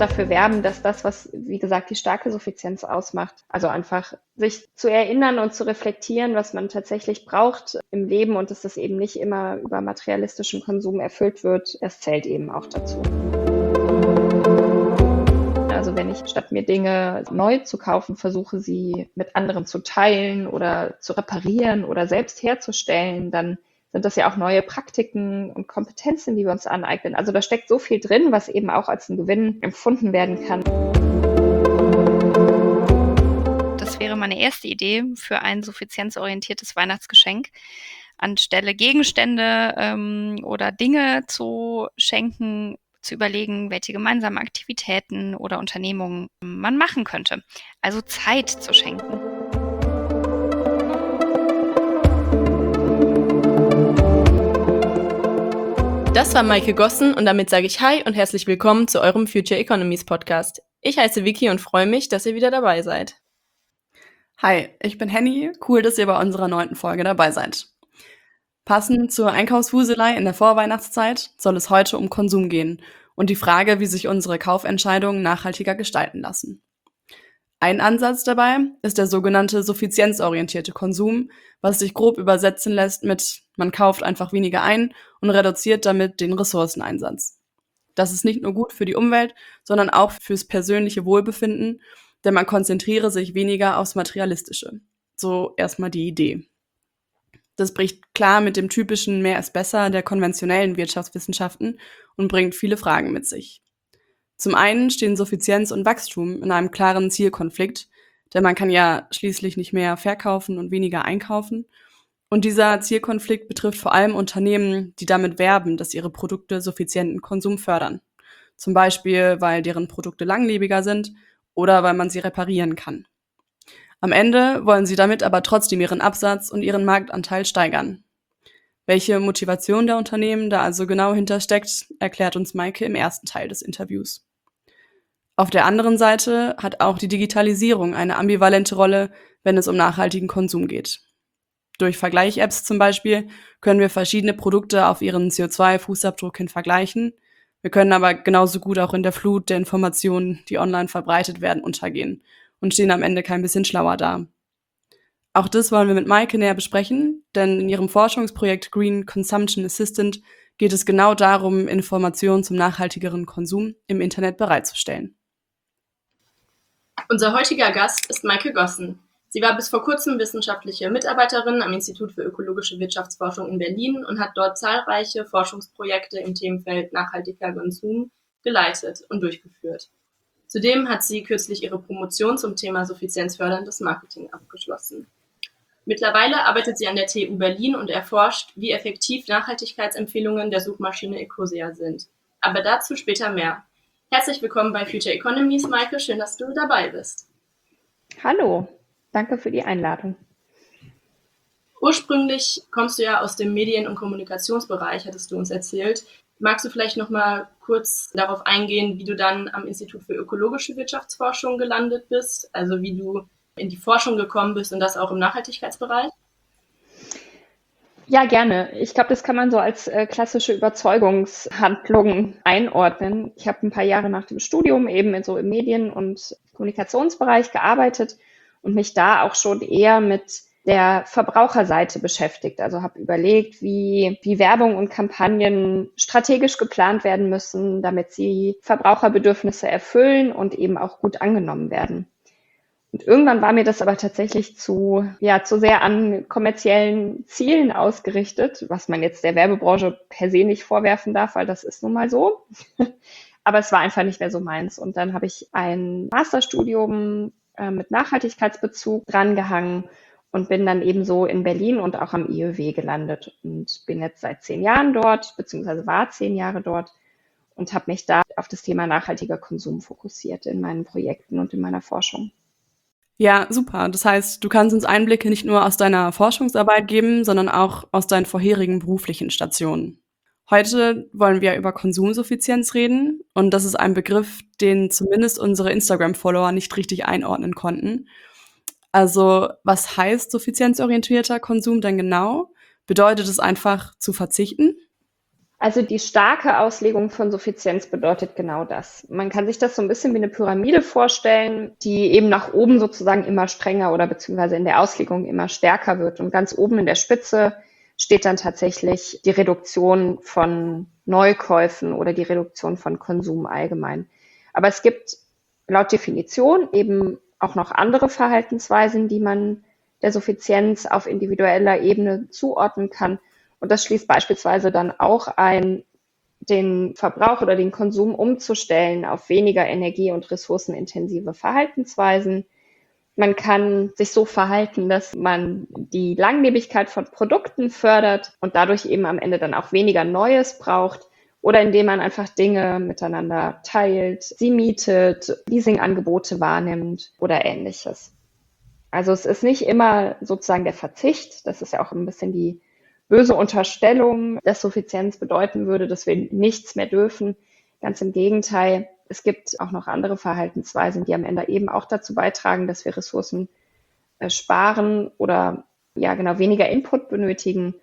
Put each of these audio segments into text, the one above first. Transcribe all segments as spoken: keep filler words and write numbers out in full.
dafür werben, dass das, was, wie gesagt, die starke Suffizienz ausmacht, also einfach sich zu erinnern und zu reflektieren, was man tatsächlich braucht im Leben und dass das eben nicht immer über materialistischen Konsum erfüllt wird, das zählt eben auch dazu. Also wenn ich statt mir Dinge neu zu kaufen, versuche, sie mit anderen zu teilen oder zu reparieren oder selbst herzustellen, dann sind das ja auch neue Praktiken und Kompetenzen, die wir uns aneignen. Also da steckt so viel drin, was eben auch als ein Gewinn empfunden werden kann. Das wäre meine erste Idee für ein suffizienzorientiertes Weihnachtsgeschenk. Anstelle Gegenstände ähm, oder Dinge zu schenken, zu überlegen, welche gemeinsamen Aktivitäten oder Unternehmungen man machen könnte. Also Zeit zu schenken. Das war Maike Gossen und damit sage ich Hi und herzlich willkommen zu eurem Future Economies Podcast. Ich heiße Vicky und freue mich, dass ihr wieder dabei seid. Hi, ich bin Henny. Cool, dass ihr bei unserer neunten Folge dabei seid. Passend zur Einkaufswuselei in der Vorweihnachtszeit soll es heute um Konsum gehen und die Frage, wie sich unsere Kaufentscheidungen nachhaltiger gestalten lassen. Ein Ansatz dabei ist der sogenannte suffizienzorientierte Konsum, was sich grob übersetzen lässt mit man kauft einfach weniger ein und reduziert damit den Ressourceneinsatz. Das ist nicht nur gut für die Umwelt, sondern auch fürs persönliche Wohlbefinden, denn man konzentriere sich weniger aufs Materialistische. So erstmal die Idee. Das bricht klar mit dem typischen Mehr ist besser der konventionellen Wirtschaftswissenschaften und bringt viele Fragen mit sich. Zum einen stehen Suffizienz und Wachstum in einem klaren Zielkonflikt, denn man kann ja schließlich nicht mehr verkaufen und weniger einkaufen. Und dieser Zielkonflikt betrifft vor allem Unternehmen, die damit werben, dass ihre Produkte suffizienten Konsum fördern. Zum Beispiel, weil deren Produkte langlebiger sind oder weil man sie reparieren kann. Am Ende wollen sie damit aber trotzdem ihren Absatz und ihren Marktanteil steigern. Welche Motivation der Unternehmen da also genau hintersteckt, erklärt uns Maike im ersten Teil des Interviews. Auf der anderen Seite hat auch die Digitalisierung eine ambivalente Rolle, wenn es um nachhaltigen Konsum geht. Durch Vergleich-Apps zum Beispiel können wir verschiedene Produkte auf ihren C O zwei Fußabdruck hin vergleichen. Wir können aber genauso gut auch in der Flut der Informationen, die online verbreitet werden, untergehen und stehen am Ende kein bisschen schlauer da. Auch das wollen wir mit Maike näher besprechen, denn in ihrem Forschungsprojekt Green Consumption Assistant geht es genau darum, Informationen zum nachhaltigeren Konsum im Internet bereitzustellen. Unser heutiger Gast ist Maike Gossen. Sie war bis vor kurzem wissenschaftliche Mitarbeiterin am Institut für ökologische Wirtschaftsforschung in Berlin und hat dort zahlreiche Forschungsprojekte im Themenfeld nachhaltiger Konsum geleitet und durchgeführt. Zudem hat sie kürzlich ihre Promotion zum Thema suffizienzförderndes Marketing abgeschlossen. Mittlerweile arbeitet sie an der T U Berlin und erforscht, wie effektiv Nachhaltigkeitsempfehlungen der Suchmaschine Ecosia sind. Aber dazu später mehr. Herzlich willkommen bei Future Economies, Maike. Schön, dass du dabei bist. Hallo, danke für die Einladung. Ursprünglich kommst du ja aus dem Medien- und Kommunikationsbereich, hattest du uns erzählt. Magst du vielleicht noch mal kurz darauf eingehen, wie du dann am Institut für ökologische Wirtschaftsforschung gelandet bist, also wie du in die Forschung gekommen bist und das auch im Nachhaltigkeitsbereich? Ja, gerne. Ich glaube, das kann man so als äh, klassische Überzeugungshandlung einordnen. Ich habe ein paar Jahre nach dem Studium eben in so im Medien- und Kommunikationsbereich gearbeitet und mich da auch schon eher mit der Verbraucherseite beschäftigt. Also habe überlegt, wie, wie Werbung und Kampagnen strategisch geplant werden müssen, damit sie Verbraucherbedürfnisse erfüllen und eben auch gut angenommen werden. Und irgendwann war mir das aber tatsächlich zu, ja, zu sehr an kommerziellen Zielen ausgerichtet, was man jetzt der Werbebranche per se nicht vorwerfen darf, weil das ist nun mal so. Aber es war einfach nicht mehr so meins. Und dann habe ich ein Masterstudium äh, mit Nachhaltigkeitsbezug drangehangen und bin dann eben so in Berlin und auch am I Ö W gelandet und bin jetzt seit zehn Jahren dort, beziehungsweise war zehn Jahre dort und habe mich da auf das Thema nachhaltiger Konsum fokussiert in meinen Projekten und in meiner Forschung. Ja, super. Das heißt, du kannst uns Einblicke nicht nur aus deiner Forschungsarbeit geben, sondern auch aus deinen vorherigen beruflichen Stationen. Heute wollen wir über Konsumsuffizienz reden und das ist ein Begriff, den zumindest unsere Instagram-Follower nicht richtig einordnen konnten. Also, was heißt suffizienzorientierter Konsum denn genau? Bedeutet es einfach zu verzichten? Also die starke Auslegung von Suffizienz bedeutet genau das. Man kann sich das so ein bisschen wie eine Pyramide vorstellen, die eben nach oben sozusagen immer strenger oder beziehungsweise in der Auslegung immer stärker wird. Und ganz oben in der Spitze steht dann tatsächlich die Reduktion von Neukäufen oder die Reduktion von Konsum allgemein. Aber es gibt laut Definition eben auch noch andere Verhaltensweisen, die man der Suffizienz auf individueller Ebene zuordnen kann. Und das schließt beispielsweise dann auch ein, den Verbrauch oder den Konsum umzustellen auf weniger energie- und ressourcenintensive Verhaltensweisen. Man kann sich so verhalten, dass man die Langlebigkeit von Produkten fördert und dadurch eben am Ende dann auch weniger Neues braucht. Oder indem man einfach Dinge miteinander teilt, sie mietet, Leasingangebote wahrnimmt oder Ähnliches. Also es ist nicht immer sozusagen der Verzicht, das ist ja auch ein bisschen die böse Unterstellung, dass Suffizienz bedeuten würde, dass wir nichts mehr dürfen. Ganz im Gegenteil, es gibt auch noch andere Verhaltensweisen, die am Ende eben auch dazu beitragen, dass wir Ressourcen äh, sparen oder ja genau weniger Input benötigen.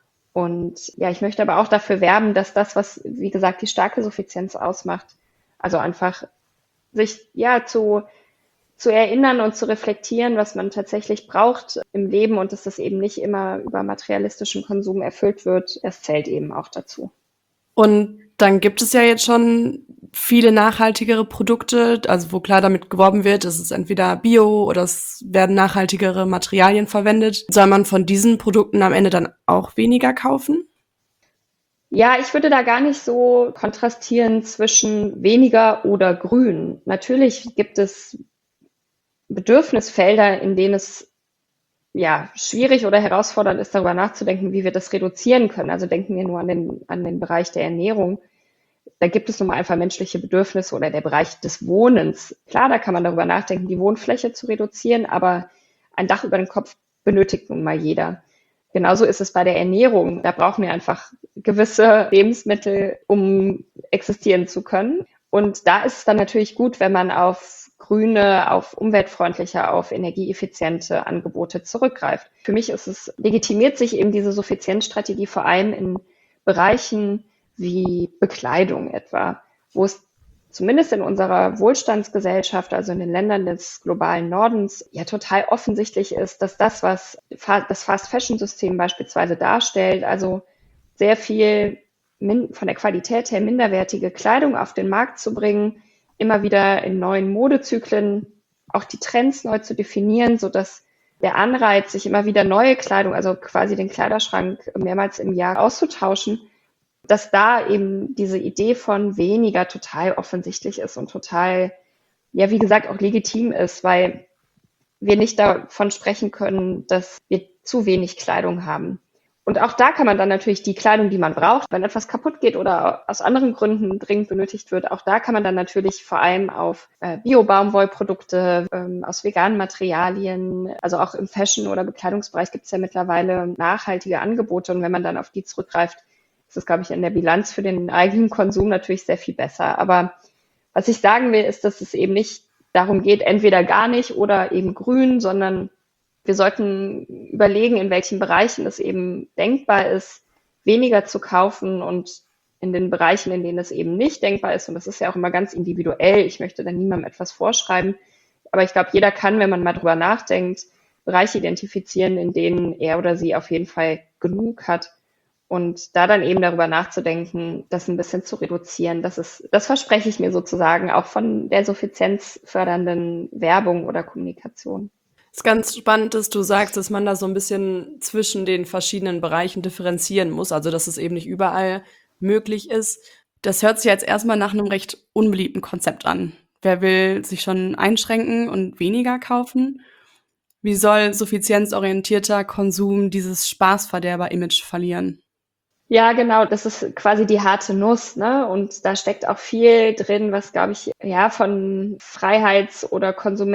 Und ja, ich möchte aber auch dafür werben, dass das, was wie gesagt die starke Suffizienz ausmacht, also einfach sich ja zu zu erinnern und zu reflektieren, was man tatsächlich braucht im Leben und dass das eben nicht immer über materialistischen Konsum erfüllt wird, das zählt eben auch dazu. Und dann gibt es ja jetzt schon viele nachhaltigere Produkte, also wo klar damit geworben wird, es ist entweder Bio oder es werden nachhaltigere Materialien verwendet. Soll man von diesen Produkten am Ende dann auch weniger kaufen? Ja, ich würde da gar nicht so kontrastieren zwischen weniger oder grün. Natürlich gibt es Bedürfnisfelder, in denen es ja schwierig oder herausfordernd ist, darüber nachzudenken, wie wir das reduzieren können. Also denken wir nur an den, an den Bereich der Ernährung. Da gibt es nun mal einfach menschliche Bedürfnisse oder der Bereich des Wohnens. Klar, da kann man darüber nachdenken, die Wohnfläche zu reduzieren, aber ein Dach über den Kopf benötigt nun mal jeder. Genauso ist es bei der Ernährung. Da brauchen wir einfach gewisse Lebensmittel, um existieren zu können. Und da ist es dann natürlich gut, wenn man auf grüne, auf umweltfreundliche, auf energieeffiziente Angebote zurückgreift. Für mich ist es, legitimiert sich eben diese Suffizienzstrategie vor allem in Bereichen wie Bekleidung etwa, wo es zumindest in unserer Wohlstandsgesellschaft, also in den Ländern des globalen Nordens, ja total offensichtlich ist, dass das, was das Fast-Fashion-System beispielsweise darstellt, also sehr viel min- von der Qualität her minderwertige Kleidung auf den Markt zu bringen, immer wieder in neuen Modezyklen auch die Trends neu zu definieren, sodass der Anreiz, sich immer wieder neue Kleidung, also quasi den Kleiderschrank mehrmals im Jahr auszutauschen, dass da eben diese Idee von weniger total offensichtlich ist und total, ja, wie gesagt, auch legitim ist, weil wir nicht davon sprechen können, dass wir zu wenig Kleidung haben. Und auch da kann man dann natürlich die Kleidung, die man braucht, wenn etwas kaputt geht oder aus anderen Gründen dringend benötigt wird, auch da kann man dann natürlich vor allem auf äh, Bio-Baumwollprodukte ähm, aus veganen Materialien, also auch im Fashion- oder Bekleidungsbereich gibt es ja mittlerweile nachhaltige Angebote. Und wenn man dann auf die zurückgreift, ist das, glaube ich, in der Bilanz für den eigenen Konsum natürlich sehr viel besser. Aber was ich sagen will, ist, dass es eben nicht darum geht, entweder gar nicht oder eben grün, sondern wir sollten überlegen, in welchen Bereichen es eben denkbar ist, weniger zu kaufen und in den Bereichen, in denen es eben nicht denkbar ist. Und das ist ja auch immer ganz individuell. Ich möchte da niemandem etwas vorschreiben. Aber ich glaube, jeder kann, wenn man mal drüber nachdenkt, Bereiche identifizieren, in denen er oder sie auf jeden Fall genug hat. Und da dann eben darüber nachzudenken, das ein bisschen zu reduzieren, das ist, das verspreche ich mir sozusagen auch von der suffizienzfördernden Werbung oder Kommunikation. Es ist ganz spannend, dass du sagst, dass man da so ein bisschen zwischen den verschiedenen Bereichen differenzieren muss, also dass es eben nicht überall möglich ist. Das hört sich jetzt erstmal nach einem recht unbeliebten Konzept an. Wer will sich schon einschränken und weniger kaufen? Wie soll suffizienzorientierter Konsum dieses Spaßverderber-Image verlieren? Ja, genau, das ist quasi die harte Nuss, ne? Und da steckt auch viel drin, was, glaube ich, ja, von Freiheits- oder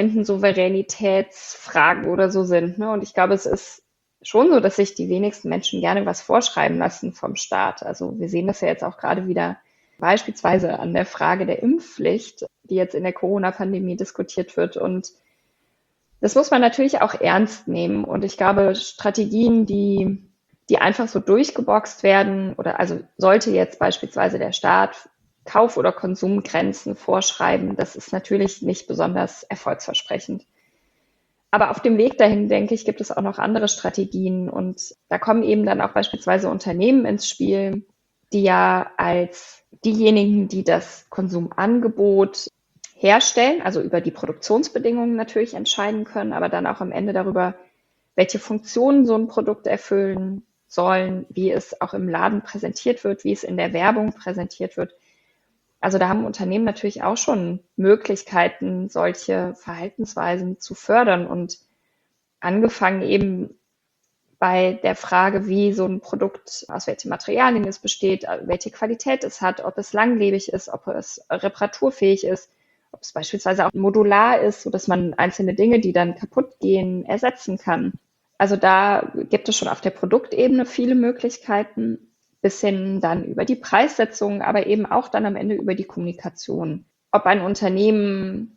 Konsumentensouveränitätsfragen oder so sind, ne? Und ich glaube, es ist schon so, dass sich die wenigsten Menschen gerne was vorschreiben lassen vom Staat. Also wir sehen das ja jetzt auch gerade wieder beispielsweise an der Frage der Impfpflicht, die jetzt in der Corona-Pandemie diskutiert wird. Und das muss man natürlich auch ernst nehmen. Und ich glaube, Strategien, die die einfach so durchgeboxt werden oder also sollte jetzt beispielsweise der Staat Kauf- oder Konsumgrenzen vorschreiben, das ist natürlich nicht besonders erfolgsversprechend. Aber auf dem Weg dahin, denke ich, gibt es auch noch andere Strategien und da kommen eben dann auch beispielsweise Unternehmen ins Spiel, die ja als diejenigen, die das Konsumangebot herstellen, also über die Produktionsbedingungen natürlich entscheiden können, aber dann auch am Ende darüber, welche Funktionen so ein Produkt erfüllen sollen, wie es auch im Laden präsentiert wird, wie es in der Werbung präsentiert wird. Also da haben Unternehmen natürlich auch schon Möglichkeiten, solche Verhaltensweisen zu fördern und angefangen eben bei der Frage, wie so ein Produkt, aus welchen Materialien es besteht, welche Qualität es hat, ob es langlebig ist, ob es reparaturfähig ist, ob es beispielsweise auch modular ist, sodass man einzelne Dinge, die dann kaputt gehen, ersetzen kann. Also da gibt es schon auf der Produktebene viele Möglichkeiten, bis hin dann über die Preissetzung, aber eben auch dann am Ende über die Kommunikation. Ob ein Unternehmen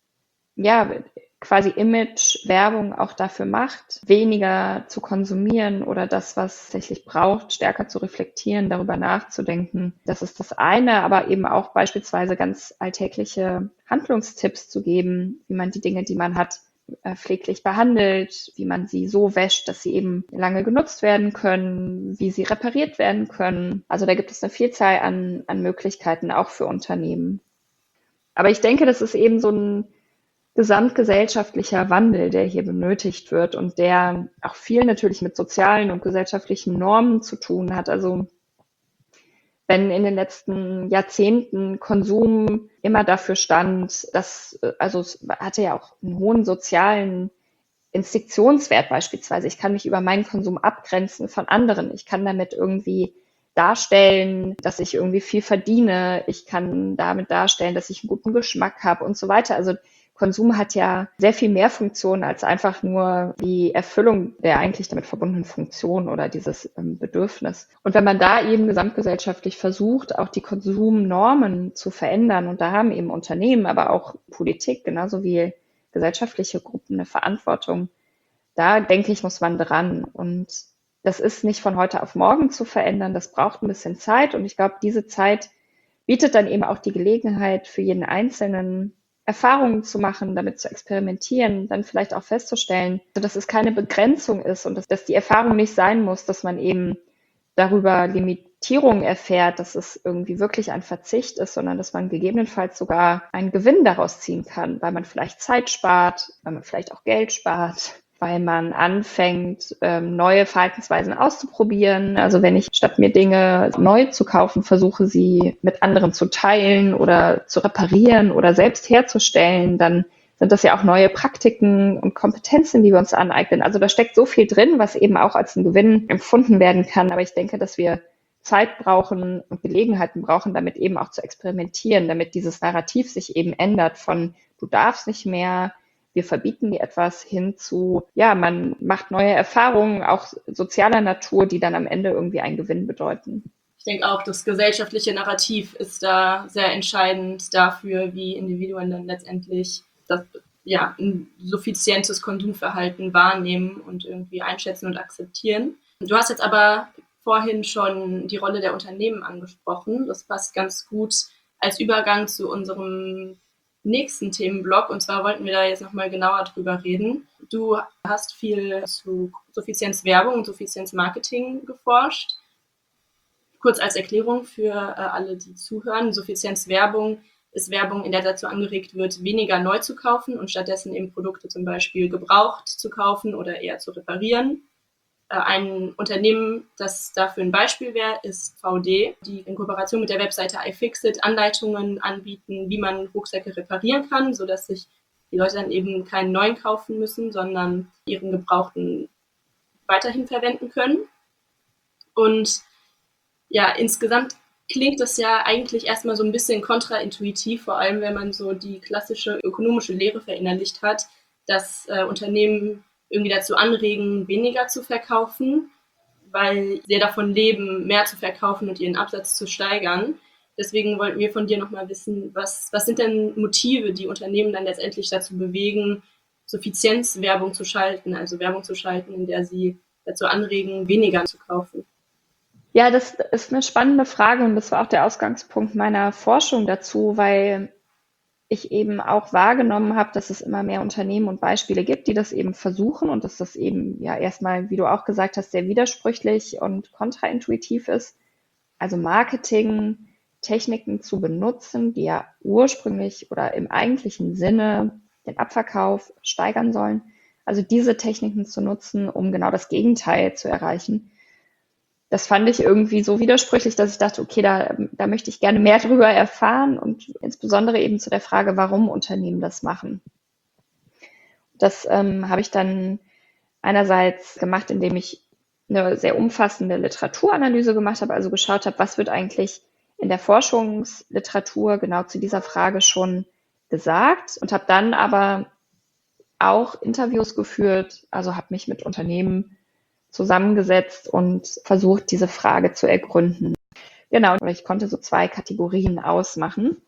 ja quasi Image-Werbung auch dafür macht, weniger zu konsumieren oder das, was es tatsächlich braucht, stärker zu reflektieren, darüber nachzudenken. Das ist das eine, aber eben auch beispielsweise ganz alltägliche Handlungstipps zu geben, wie man die Dinge, die man hat, pfleglich behandelt, wie man sie so wäscht, dass sie eben lange genutzt werden können, wie sie repariert werden können. Also da gibt es eine Vielzahl an, an Möglichkeiten auch für Unternehmen. Aber ich denke, das ist eben so ein gesamtgesellschaftlicher Wandel, der hier benötigt wird und der auch viel natürlich mit sozialen und gesellschaftlichen Normen zu tun hat. Also wenn in den letzten Jahrzehnten Konsum immer dafür stand, dass, also es hatte ja auch einen hohen sozialen Instinktionswert beispielsweise. Ich kann mich über meinen Konsum abgrenzen von anderen. Ich kann damit irgendwie darstellen, dass ich irgendwie viel verdiene. Ich kann damit darstellen, dass ich einen guten Geschmack habe und so weiter. Also Konsum hat ja sehr viel mehr Funktionen als einfach nur die Erfüllung der eigentlich damit verbundenen Funktion oder dieses ähm, Bedürfnis. Und wenn man da eben gesamtgesellschaftlich versucht, auch die Konsumnormen zu verändern, und da haben eben Unternehmen, aber auch Politik, genauso wie gesellschaftliche Gruppen eine Verantwortung, da denke ich, muss man dran. Und das ist nicht von heute auf morgen zu verändern, das braucht ein bisschen Zeit. Und ich glaube, diese Zeit bietet dann eben auch die Gelegenheit für jeden Einzelnen, Erfahrungen zu machen, damit zu experimentieren, dann vielleicht auch festzustellen, dass es keine Begrenzung ist und dass, dass die Erfahrung nicht sein muss, dass man eben darüber Limitierungen erfährt, dass es irgendwie wirklich ein Verzicht ist, sondern dass man gegebenenfalls sogar einen Gewinn daraus ziehen kann, weil man vielleicht Zeit spart, weil man vielleicht auch Geld spart, weil man anfängt, ähm, neue Verhaltensweisen auszuprobieren. Also wenn ich statt mir Dinge neu zu kaufen, versuche, sie mit anderen zu teilen oder zu reparieren oder selbst herzustellen, dann sind das ja auch neue Praktiken und Kompetenzen, die wir uns aneignen. Also da steckt so viel drin, was eben auch als ein Gewinn empfunden werden kann. Aber ich denke, dass wir Zeit brauchen und Gelegenheiten brauchen, damit eben auch zu experimentieren, damit dieses Narrativ sich eben ändert von du darfst nicht mehr, wir verbieten dir etwas hin zu, ja, man macht neue Erfahrungen, auch sozialer Natur, die dann am Ende irgendwie einen Gewinn bedeuten. Ich denke auch, das gesellschaftliche Narrativ ist da sehr entscheidend dafür, wie Individuen dann letztendlich das, ja, ein suffizientes Konsumverhalten wahrnehmen und irgendwie einschätzen und akzeptieren. Du hast jetzt aber vorhin schon die Rolle der Unternehmen angesprochen. Das passt ganz gut als Übergang zu unserem nächsten Themenblock, und zwar wollten wir da jetzt nochmal genauer drüber reden. Du hast viel zu Suffizienzwerbung und Suffizienzmarketing geforscht. Kurz als Erklärung für äh, alle, die zuhören, Suffizienzwerbung ist Werbung, in der dazu angeregt wird, weniger neu zu kaufen und stattdessen eben Produkte zum Beispiel gebraucht zu kaufen oder eher zu reparieren. Ein Unternehmen, das dafür ein Beispiel wäre, ist V D, die in Kooperation mit der Webseite iFixit Anleitungen anbieten, wie man Rucksäcke reparieren kann, sodass sich die Leute dann eben keinen neuen kaufen müssen, sondern ihren gebrauchten weiterhin verwenden können. Und ja, insgesamt klingt das ja eigentlich erstmal so ein bisschen kontraintuitiv, vor allem wenn man so die klassische ökonomische Lehre verinnerlicht hat, dass äh, Unternehmen irgendwie dazu anregen, weniger zu verkaufen, weil sie davon leben, mehr zu verkaufen und ihren Absatz zu steigern. Deswegen wollten wir von dir nochmal wissen, was, was sind denn Motive, die Unternehmen dann letztendlich dazu bewegen, Suffizienzwerbung zu schalten, also Werbung zu schalten, in der sie dazu anregen, weniger zu kaufen? Ja, das ist eine spannende Frage und das war auch der Ausgangspunkt meiner Forschung dazu, weil ich eben auch wahrgenommen habe, dass es immer mehr Unternehmen und Beispiele gibt, die das eben versuchen und dass das eben ja erstmal, wie du auch gesagt hast, sehr widersprüchlich und kontraintuitiv ist. Also Marketing-Techniken zu benutzen, die ja ursprünglich oder im eigentlichen Sinne den Abverkauf steigern sollen. Also diese Techniken zu nutzen, um genau das Gegenteil zu erreichen. Das fand ich irgendwie so widersprüchlich, dass ich dachte, okay, da, da möchte ich gerne mehr darüber erfahren und insbesondere eben zu der Frage, warum Unternehmen das machen. Das ähm, habe ich dann einerseits gemacht, indem ich eine sehr umfassende Literaturanalyse gemacht habe, also geschaut habe, was wird eigentlich in der Forschungsliteratur genau zu dieser Frage schon gesagt und habe dann aber auch Interviews geführt, also habe mich mit Unternehmen zusammengesetzt und versucht, diese Frage zu ergründen. Genau, ich konnte so zwei Kategorien ausmachen.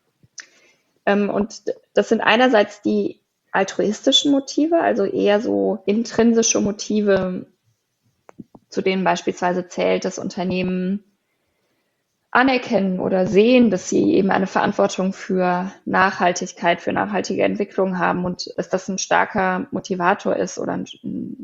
Ähm, und das sind einerseits die altruistischen Motive, also eher so intrinsische Motive, zu denen beispielsweise zählt, dass Unternehmen anerkennen oder sehen, dass sie eben eine Verantwortung für Nachhaltigkeit, für nachhaltige Entwicklung haben und dass das ein starker Motivator ist oder ein,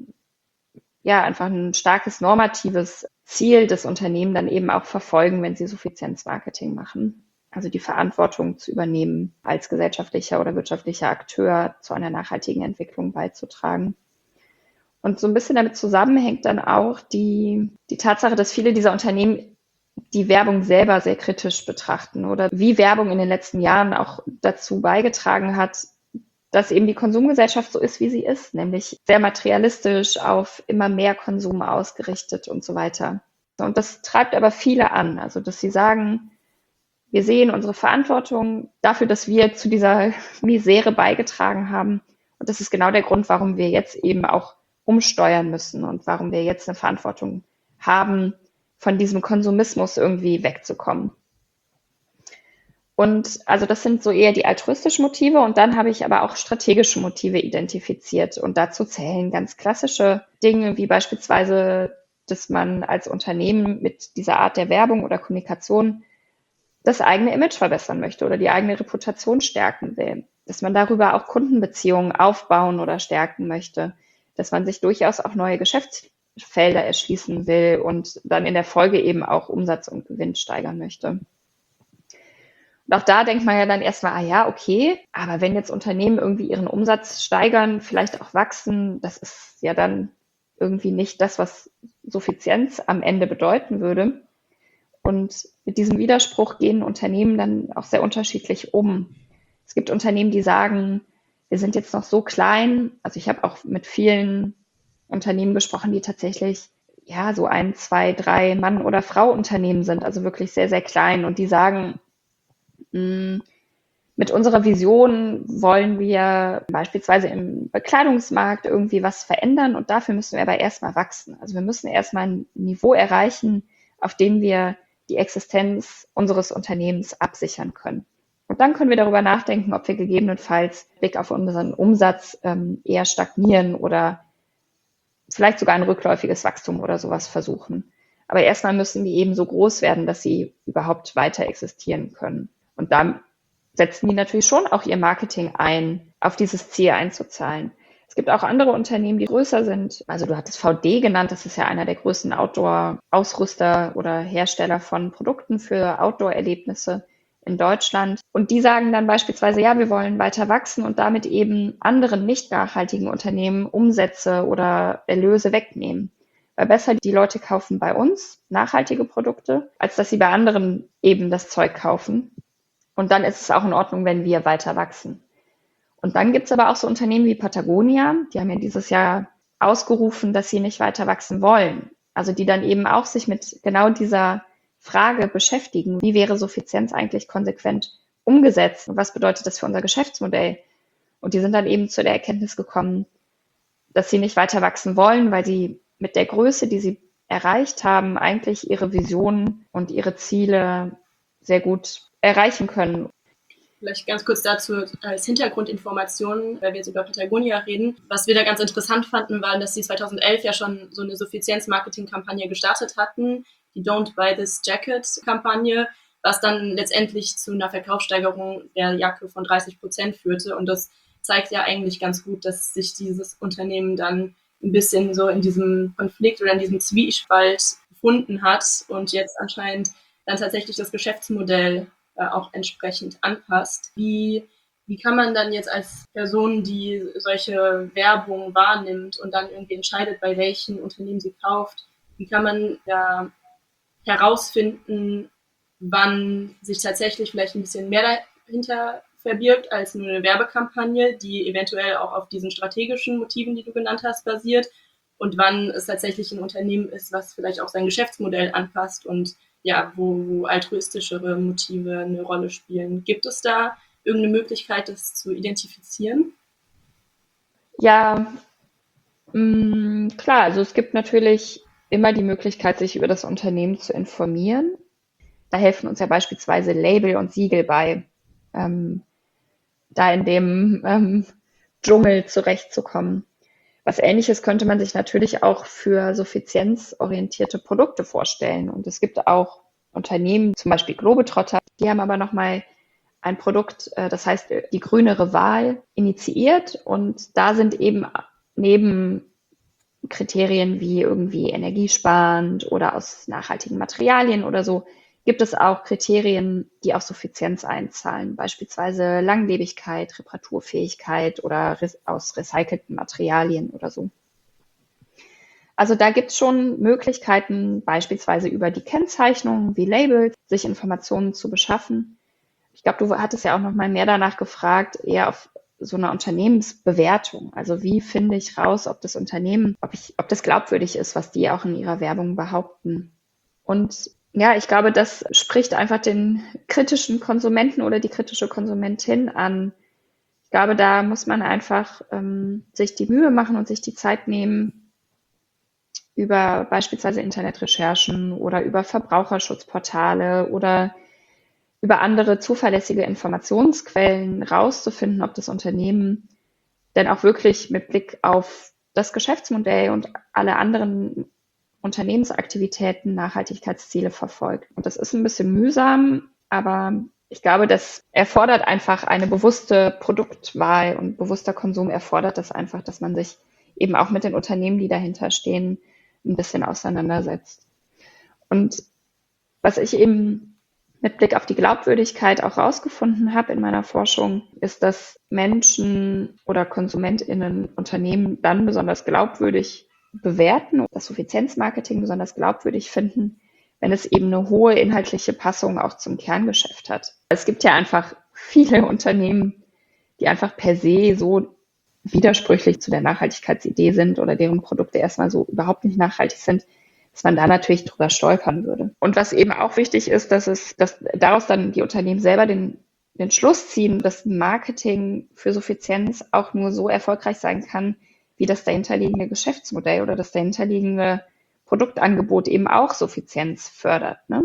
ja, einfach ein starkes normatives Ziel des Unternehmen dann eben auch verfolgen, wenn sie Suffizienzmarketing machen. Also die Verantwortung zu übernehmen, als gesellschaftlicher oder wirtschaftlicher Akteur zu einer nachhaltigen Entwicklung beizutragen. Und so ein bisschen damit zusammenhängt dann auch die, die Tatsache, dass viele dieser Unternehmen die Werbung selber sehr kritisch betrachten oder wie Werbung in den letzten Jahren auch dazu beigetragen hat, dass eben die Konsumgesellschaft so ist, wie sie ist, nämlich sehr materialistisch, auf immer mehr Konsum ausgerichtet und so weiter. Und das treibt aber viele an, also dass sie sagen, wir sehen unsere Verantwortung dafür, dass wir zu dieser Misere beigetragen haben. Und das ist genau der Grund, warum wir jetzt eben auch umsteuern müssen und warum wir jetzt eine Verantwortung haben, von diesem Konsumismus irgendwie wegzukommen. Und also das sind so eher die altruistischen Motive und dann habe ich aber auch strategische Motive identifiziert und dazu zählen ganz klassische Dinge wie beispielsweise, dass man als Unternehmen mit dieser Art der Werbung oder Kommunikation das eigene Image verbessern möchte oder die eigene Reputation stärken will, dass man darüber auch Kundenbeziehungen aufbauen oder stärken möchte, dass man sich durchaus auch neue Geschäftsfelder erschließen will und dann in der Folge eben auch Umsatz und Gewinn steigern möchte. Und auch da denkt man ja dann erstmal, ah ja, okay, aber wenn jetzt Unternehmen irgendwie ihren Umsatz steigern, vielleicht auch wachsen, das ist ja dann irgendwie nicht das, was Suffizienz am Ende bedeuten würde. Und mit diesem Widerspruch gehen Unternehmen dann auch sehr unterschiedlich um. Es gibt Unternehmen, die sagen, wir sind jetzt noch so klein. Also ich habe auch mit vielen Unternehmen gesprochen, die tatsächlich ja so ein, zwei, drei Mann- oder Frau-Unternehmen sind, also wirklich sehr, sehr klein. Und die sagen, mit unserer Vision wollen wir beispielsweise im Bekleidungsmarkt irgendwie was verändern und dafür müssen wir aber erstmal wachsen. Also wir müssen erstmal ein Niveau erreichen, auf dem wir die Existenz unseres Unternehmens absichern können. Und dann können wir darüber nachdenken, ob wir gegebenenfalls mit Blick auf unseren Umsatz ähm, eher stagnieren oder vielleicht sogar ein rückläufiges Wachstum oder sowas versuchen. Aber erstmal müssen die eben so groß werden, dass sie überhaupt weiter existieren können. Und da setzen die natürlich schon auch ihr Marketing ein, auf dieses Ziel einzuzahlen. Es gibt auch andere Unternehmen, die größer sind. Also du hattest V D genannt, das ist ja einer der größten Outdoor-Ausrüster oder Hersteller von Produkten für Outdoor-Erlebnisse in Deutschland. Und die sagen dann beispielsweise, ja, wir wollen weiter wachsen und damit eben anderen nicht nachhaltigen Unternehmen Umsätze oder Erlöse wegnehmen. Weil besser die Leute kaufen bei uns nachhaltige Produkte, als dass sie bei anderen eben das Zeug kaufen. Und dann ist es auch in Ordnung, wenn wir weiter wachsen. Und dann gibt es aber auch so Unternehmen wie Patagonia, die haben ja dieses Jahr ausgerufen, dass sie nicht weiter wachsen wollen. Also die dann eben auch sich mit genau dieser Frage beschäftigen, wie wäre Suffizienz eigentlich konsequent umgesetzt und was bedeutet das für unser Geschäftsmodell? Und die sind dann eben zu der Erkenntnis gekommen, dass sie nicht weiter wachsen wollen, weil sie mit der Größe, die sie erreicht haben, eigentlich ihre Visionen und ihre Ziele sehr gut erreichen können. Vielleicht ganz kurz dazu als Hintergrundinformation, weil wir jetzt über Patagonia reden. Was wir da ganz interessant fanden, war, dass sie zweitausendelf ja schon so eine Suffizienz-Marketing-Kampagne gestartet hatten, die Don't Buy This Jacket-Kampagne, was dann letztendlich zu einer Verkaufssteigerung der Jacke von dreißig Prozent führte. Und das zeigt ja eigentlich ganz gut, dass sich dieses Unternehmen dann ein bisschen so in diesem Konflikt oder in diesem Zwiespalt gefunden hat und jetzt anscheinend dann tatsächlich das Geschäftsmodell äh, auch entsprechend anpasst. Wie, wie kann man dann jetzt als Person, die solche Werbung wahrnimmt und dann irgendwie entscheidet, bei welchen Unternehmen sie kauft, wie kann man da herausfinden, wann sich tatsächlich vielleicht ein bisschen mehr dahinter verbirgt als nur eine Werbekampagne, die eventuell auch auf diesen strategischen Motiven, die du genannt hast, basiert, und wann es tatsächlich ein Unternehmen ist, was vielleicht auch sein Geschäftsmodell anpasst und ja, wo, wo altruistischere Motive eine Rolle spielen. Gibt es da irgendeine Möglichkeit, das zu identifizieren? Ja, mh, klar, also es gibt natürlich immer die Möglichkeit, sich über das Unternehmen zu informieren. Da helfen uns ja beispielsweise Label und Siegel bei, ähm, da in dem ähm, Dschungel zurechtzukommen. Was Ähnliches könnte man sich natürlich auch für suffizienzorientierte Produkte vorstellen. Und es gibt auch Unternehmen, zum Beispiel Globetrotter, die haben aber nochmal ein Produkt, äh, das heißt die grünere Wahl, initiiert. Und da sind eben neben Kriterien wie irgendwie energiesparend oder aus nachhaltigen Materialien oder so, gibt es auch Kriterien, die auf Suffizienz einzahlen, beispielsweise Langlebigkeit, Reparaturfähigkeit oder res- aus recycelten Materialien oder so. Also da gibt es schon Möglichkeiten, beispielsweise über die Kennzeichnung wie Labels, sich Informationen zu beschaffen. Ich glaube, du hattest ja auch noch mal mehr danach gefragt, eher auf so einer Unternehmensbewertung. Also wie finde ich raus, ob das Unternehmen, ob ich, ob das glaubwürdig ist, was die auch in ihrer Werbung behaupten. Und ja, ich glaube, das spricht einfach den kritischen Konsumenten oder die kritische Konsumentin an. Ich glaube, da muss man einfach ähm, sich die Mühe machen und sich die Zeit nehmen, über beispielsweise Internetrecherchen oder über Verbraucherschutzportale oder über andere zuverlässige Informationsquellen rauszufinden, ob das Unternehmen denn auch wirklich mit Blick auf das Geschäftsmodell und alle anderen Unternehmensaktivitäten Nachhaltigkeitsziele verfolgt. Und das ist ein bisschen mühsam, aber ich glaube, das erfordert einfach eine bewusste Produktwahl und bewusster Konsum erfordert das einfach, dass man sich eben auch mit den Unternehmen, die dahinter stehen, ein bisschen auseinandersetzt. Und was ich eben mit Blick auf die Glaubwürdigkeit auch rausgefunden habe in meiner Forschung, ist, dass Menschen oder KonsumentInnen Unternehmen dann besonders glaubwürdig bewerten, das Suffizienzmarketing besonders glaubwürdig finden, wenn es eben eine hohe inhaltliche Passung auch zum Kerngeschäft hat. Es gibt ja einfach viele Unternehmen, die einfach per se so widersprüchlich zu der Nachhaltigkeitsidee sind oder deren Produkte erstmal so überhaupt nicht nachhaltig sind, dass man da natürlich drüber stolpern würde. Und was eben auch wichtig ist, dass es, dass daraus dann die Unternehmen selber den, den Schluss ziehen, dass Marketing für Suffizienz auch nur so erfolgreich sein kann, wie das dahinterliegende Geschäftsmodell oder das dahinterliegende Produktangebot eben auch Suffizienz fördert. Ne?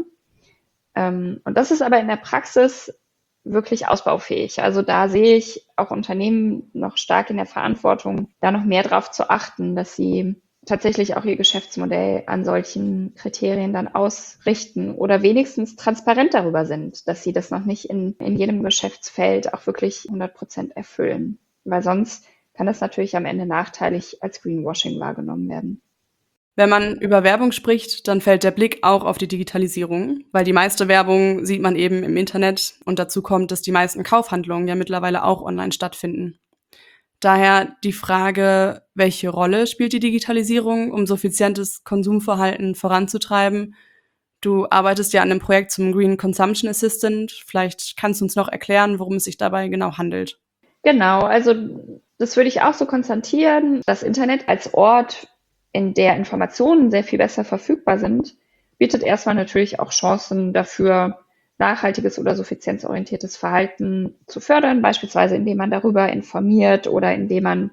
Ähm, und das ist aber in der Praxis wirklich ausbaufähig. Also da sehe ich auch Unternehmen noch stark in der Verantwortung, da noch mehr drauf zu achten, dass sie tatsächlich auch ihr Geschäftsmodell an solchen Kriterien dann ausrichten oder wenigstens transparent darüber sind, dass sie das noch nicht in, in jedem Geschäftsfeld auch wirklich hundert Prozent erfüllen. Weil sonst kann das natürlich am Ende nachteilig als Greenwashing wahrgenommen werden. Wenn man über Werbung spricht, dann fällt der Blick auch auf die Digitalisierung, weil die meiste Werbung sieht man eben im Internet und dazu kommt, dass die meisten Kaufhandlungen ja mittlerweile auch online stattfinden. Daher die Frage, welche Rolle spielt die Digitalisierung, um suffizientes Konsumverhalten voranzutreiben? Du arbeitest ja an einem Projekt zum Green Consumption Assistant. Vielleicht kannst du uns noch erklären, worum es sich dabei genau handelt. Genau, also das würde ich auch so konstatieren. Das Internet als Ort, in der Informationen sehr viel besser verfügbar sind, bietet erstmal natürlich auch Chancen dafür, nachhaltiges oder suffizienzorientiertes Verhalten zu fördern, beispielsweise indem man darüber informiert oder indem man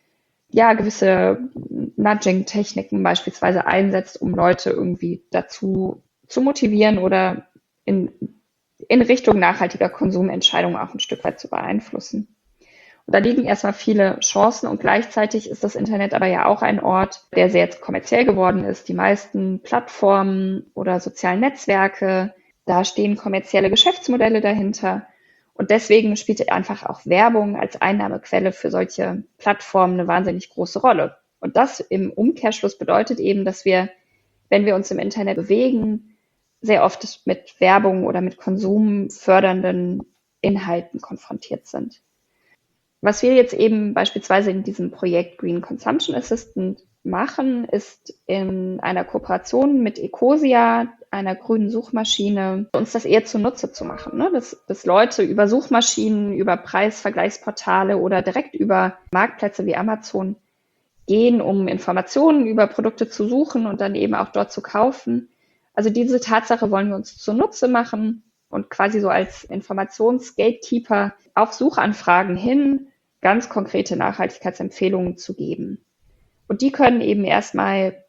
ja gewisse Nudging-Techniken beispielsweise einsetzt, um Leute irgendwie dazu zu motivieren oder in in Richtung nachhaltiger Konsumentscheidungen auch ein Stück weit zu beeinflussen. Und da liegen erstmal viele Chancen und gleichzeitig ist das Internet aber ja auch ein Ort, der sehr kommerziell geworden ist. Die meisten Plattformen oder sozialen Netzwerke, da stehen kommerzielle Geschäftsmodelle dahinter. Und deswegen spielt einfach auch Werbung als Einnahmequelle für solche Plattformen eine wahnsinnig große Rolle. Und das im Umkehrschluss bedeutet eben, dass wir, wenn wir uns im Internet bewegen, sehr oft mit Werbung oder mit konsumfördernden Inhalten konfrontiert sind. Was wir jetzt eben beispielsweise in diesem Projekt Green Consumption Assistant machen, ist in einer Kooperation mit Ecosia, einer grünen Suchmaschine, uns das eher zunutze zu machen. Ne? Dass, dass Leute über Suchmaschinen, über Preisvergleichsportale oder direkt über Marktplätze wie Amazon gehen, um Informationen über Produkte zu suchen und dann eben auch dort zu kaufen. Also diese Tatsache wollen wir uns zunutze machen und quasi so als Informationsgatekeeper auf Suchanfragen hin ganz konkrete Nachhaltigkeitsempfehlungen zu geben. Und die können eben erstmal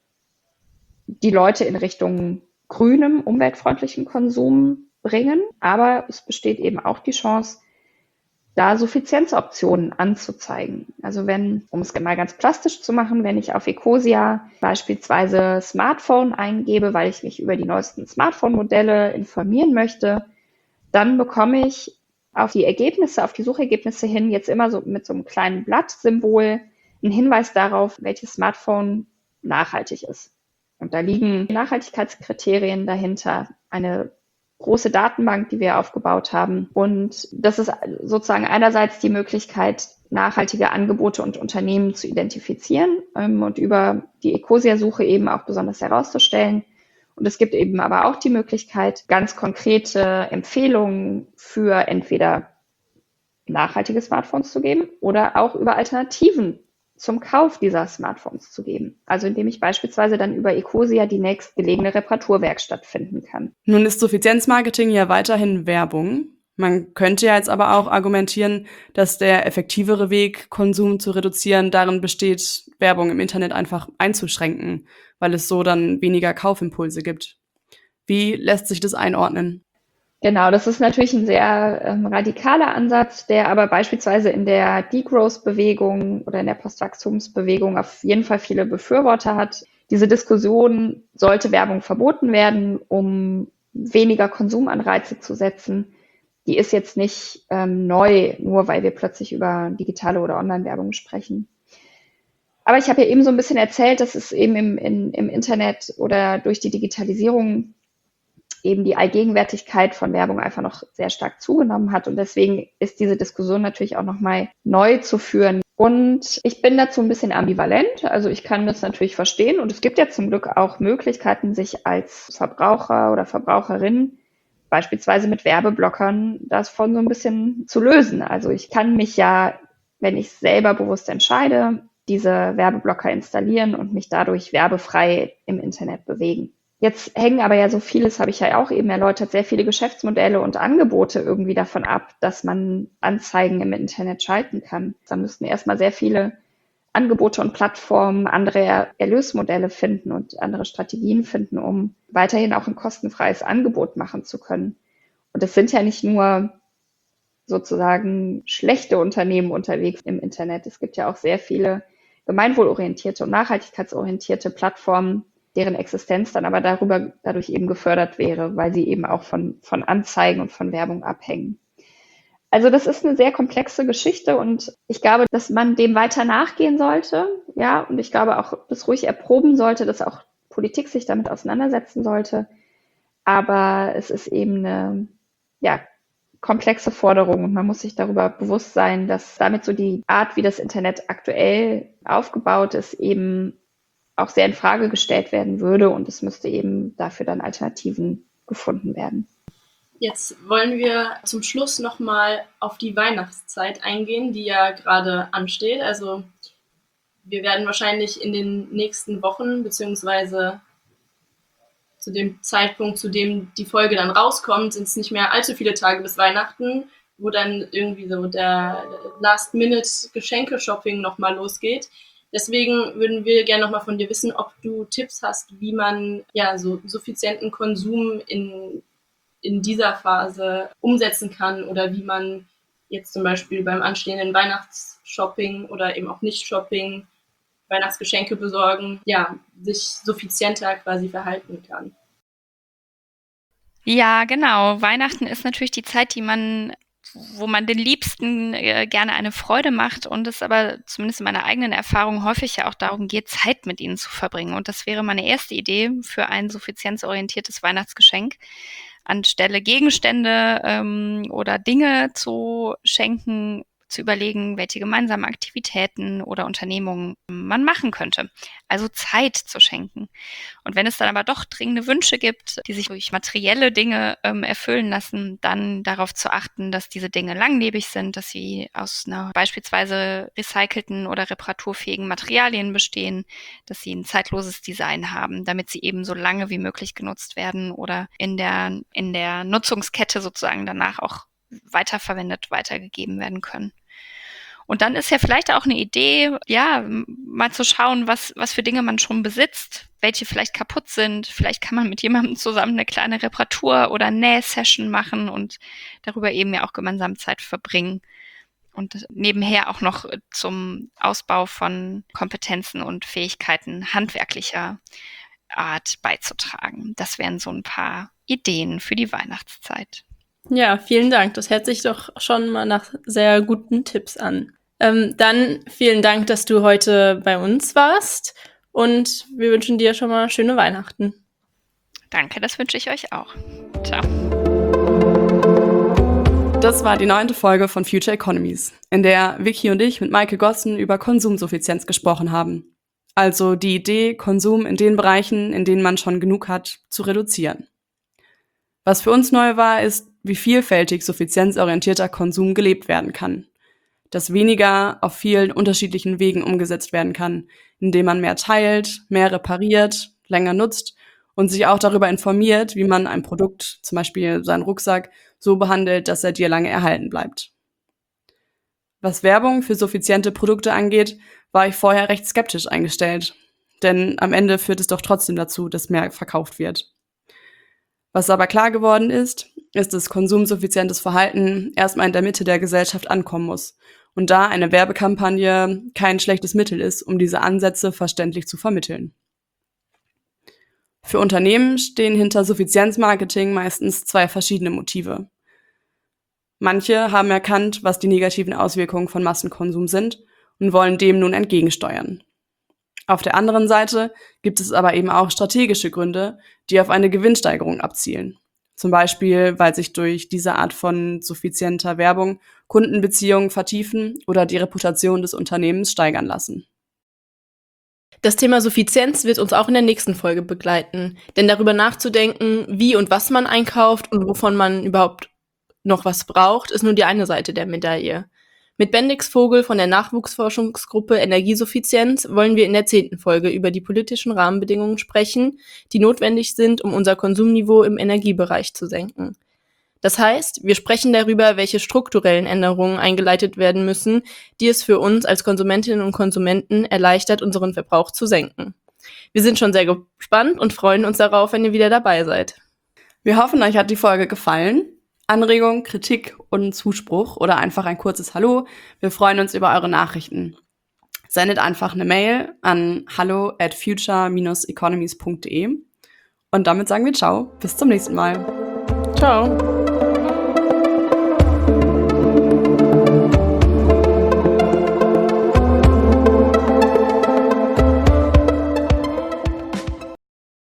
die Leute in Richtung grünem, umweltfreundlichen Konsum bringen. Aber es besteht eben auch die Chance, da Suffizienzoptionen anzuzeigen. Also wenn, um es mal ganz plastisch zu machen, wenn ich auf Ecosia beispielsweise Smartphone eingebe, weil ich mich über die neuesten Smartphone-Modelle informieren möchte, dann bekomme ich auf die Ergebnisse, auf die Suchergebnisse hin jetzt immer so mit so einem kleinen Blattsymbol einen Hinweis darauf, welches Smartphone nachhaltig ist. Und da liegen Nachhaltigkeitskriterien dahinter, eine große Datenbank, die wir aufgebaut haben. Und das ist sozusagen einerseits die Möglichkeit, nachhaltige Angebote und Unternehmen zu identifizieren ähm, und über die Ecosia-Suche eben auch besonders herauszustellen. Und es gibt eben aber auch die Möglichkeit, ganz konkrete Empfehlungen für entweder nachhaltige Smartphones zu geben oder auch über Alternativen zum Kauf dieser Smartphones zu geben. Also indem ich beispielsweise dann über Ecosia die nächstgelegene Reparaturwerkstatt finden kann. Nun ist Suffizienzmarketing ja weiterhin Werbung. Man könnte ja jetzt aber auch argumentieren, dass der effektivere Weg, Konsum zu reduzieren, darin besteht, Werbung im Internet einfach einzuschränken, weil es so dann weniger Kaufimpulse gibt. Wie lässt sich das einordnen? Genau, das ist natürlich ein sehr ähm, radikaler Ansatz, der aber beispielsweise in der Degrowth-Bewegung oder in der Postwachstumsbewegung auf jeden Fall viele Befürworter hat. Diese Diskussion, sollte Werbung verboten werden, um weniger Konsumanreize zu setzen, die ist jetzt nicht ähm, neu, nur weil wir plötzlich über digitale oder Online-Werbung sprechen. Aber ich habe ja eben so ein bisschen erzählt, dass es eben im, in, im Internet oder durch die Digitalisierung eben die Allgegenwärtigkeit von Werbung einfach noch sehr stark zugenommen hat. Und deswegen ist diese Diskussion natürlich auch nochmal neu zu führen. Und ich bin dazu ein bisschen ambivalent. Also ich kann das natürlich verstehen. Und es gibt ja zum Glück auch Möglichkeiten, sich als Verbraucher oder Verbraucherin beispielsweise mit Werbeblockern davon so ein bisschen zu lösen. Also ich kann mich ja, wenn ich selber bewusst entscheide, diese Werbeblocker installieren und mich dadurch werbefrei im Internet bewegen. Jetzt hängen aber ja so vieles, habe ich ja auch eben erläutert, sehr viele Geschäftsmodelle und Angebote irgendwie davon ab, dass man Anzeigen im Internet schalten kann. Da müssten erstmal sehr viele Angebote und Plattformen andere Erlösmodelle finden und andere Strategien finden, um weiterhin auch ein kostenfreies Angebot machen zu können. Und es sind ja nicht nur sozusagen schlechte Unternehmen unterwegs im Internet. Es gibt ja auch sehr viele gemeinwohlorientierte und nachhaltigkeitsorientierte Plattformen, deren Existenz dann aber darüber, dadurch eben gefördert wäre, weil sie eben auch von, von Anzeigen und von Werbung abhängen. Also das ist eine sehr komplexe Geschichte und ich glaube, dass man dem weiter nachgehen sollte, ja, und ich glaube auch, das ruhig erproben sollte, dass auch Politik sich damit auseinandersetzen sollte. Aber es ist eben eine, ja, komplexe Forderung und man muss sich darüber bewusst sein, dass damit so die Art, wie das Internet aktuell aufgebaut ist, eben auch sehr in Frage gestellt werden würde und es müsste eben dafür dann Alternativen gefunden werden. Jetzt wollen wir zum Schluss nochmal auf die Weihnachtszeit eingehen, die ja gerade ansteht. Also wir werden wahrscheinlich in den nächsten Wochen beziehungsweise zu dem Zeitpunkt, zu dem die Folge dann rauskommt, sind es nicht mehr allzu viele Tage bis Weihnachten, wo dann irgendwie so der Last-Minute-Geschenke-Shopping nochmal losgeht. Deswegen würden wir gerne nochmal von dir wissen, ob du Tipps hast, wie man ja so suffizienten Konsum in in dieser Phase umsetzen kann oder wie man jetzt zum Beispiel beim anstehenden Weihnachtsshopping oder eben auch Nicht-Shopping, Weihnachtsgeschenke besorgen, ja, sich suffizienter quasi verhalten kann. Ja, genau. Weihnachten ist natürlich die Zeit, die man, wo man den Liebsten äh, gerne eine Freude macht und es aber zumindest in meiner eigenen Erfahrung häufig ja auch darum geht, Zeit mit ihnen zu verbringen. Und das wäre meine erste Idee für ein suffizienzorientiertes Weihnachtsgeschenk, anstelle Gegenstände ähm, oder Dinge zu schenken, zu überlegen, welche gemeinsamen Aktivitäten oder Unternehmungen man machen könnte. Also Zeit zu schenken. Und wenn es dann aber doch dringende Wünsche gibt, die sich durch materielle Dinge ähm, erfüllen lassen, dann darauf zu achten, dass diese Dinge langlebig sind, dass sie aus einer beispielsweise recycelten oder reparaturfähigen Materialien bestehen, dass sie ein zeitloses Design haben, damit sie eben so lange wie möglich genutzt werden oder in der, in der Nutzungskette sozusagen danach auch weiterverwendet, weitergegeben werden können. Und dann ist ja vielleicht auch eine Idee, ja, mal zu schauen, was, was für Dinge man schon besitzt, welche vielleicht kaputt sind. Vielleicht kann man mit jemandem zusammen eine kleine Reparatur- oder Nähsession machen und darüber eben ja auch gemeinsam Zeit verbringen. Und nebenher auch noch zum Ausbau von Kompetenzen und Fähigkeiten handwerklicher Art beizutragen. Das wären so ein paar Ideen für die Weihnachtszeit. Ja, vielen Dank. Das hört sich doch schon mal nach sehr guten Tipps an. Ähm, dann vielen Dank, dass du heute bei uns warst und wir wünschen dir schon mal schöne Weihnachten. Danke, das wünsche ich euch auch. Ciao. Das war die neunte Folge von Future Economies, in der Vicky und ich mit Maike Gossen über Konsumsuffizienz gesprochen haben. Also die Idee, Konsum in den Bereichen, in denen man schon genug hat, zu reduzieren. Was für uns neu war, ist, wie vielfältig suffizienzorientierter Konsum gelebt werden kann. Dass weniger auf vielen unterschiedlichen Wegen umgesetzt werden kann, indem man mehr teilt, mehr repariert, länger nutzt und sich auch darüber informiert, wie man ein Produkt, zum Beispiel seinen Rucksack, so behandelt, dass er dir lange erhalten bleibt. Was Werbung für suffiziente Produkte angeht, war ich vorher recht skeptisch eingestellt. Denn am Ende führt es doch trotzdem dazu, dass mehr verkauft wird. Was aber klar geworden ist, ist, dass konsumsuffizientes Verhalten erstmal in der Mitte der Gesellschaft ankommen muss und da eine Werbekampagne kein schlechtes Mittel ist, um diese Ansätze verständlich zu vermitteln. Für Unternehmen stehen hinter Suffizienzmarketing meistens zwei verschiedene Motive. Manche haben erkannt, was die negativen Auswirkungen von Massenkonsum sind und wollen dem nun entgegensteuern. Auf der anderen Seite gibt es aber eben auch strategische Gründe, die auf eine Gewinnsteigerung abzielen. Zum Beispiel, weil sich durch diese Art von suffizienter Werbung Kundenbeziehungen vertiefen oder die Reputation des Unternehmens steigern lassen. Das Thema Suffizienz wird uns auch in der nächsten Folge begleiten, denn darüber nachzudenken, wie und was man einkauft und wovon man überhaupt noch was braucht, ist nur die eine Seite der Medaille. Mit Bendix Vogel von der Nachwuchsforschungsgruppe Energiesuffizienz wollen wir in der zehnten Folge über die politischen Rahmenbedingungen sprechen, die notwendig sind, um unser Konsumniveau im Energiebereich zu senken. Das heißt, wir sprechen darüber, welche strukturellen Änderungen eingeleitet werden müssen, die es für uns als Konsumentinnen und Konsumenten erleichtert, unseren Verbrauch zu senken. Wir sind schon sehr gespannt und freuen uns darauf, wenn ihr wieder dabei seid. Wir hoffen, euch hat die Folge gefallen. Anregung, Kritik und Zuspruch oder einfach ein kurzes Hallo. Wir freuen uns über eure Nachrichten. Sendet einfach eine Mail an hallo at future dash economies punkt de und damit sagen wir ciao, bis zum nächsten Mal. Ciao.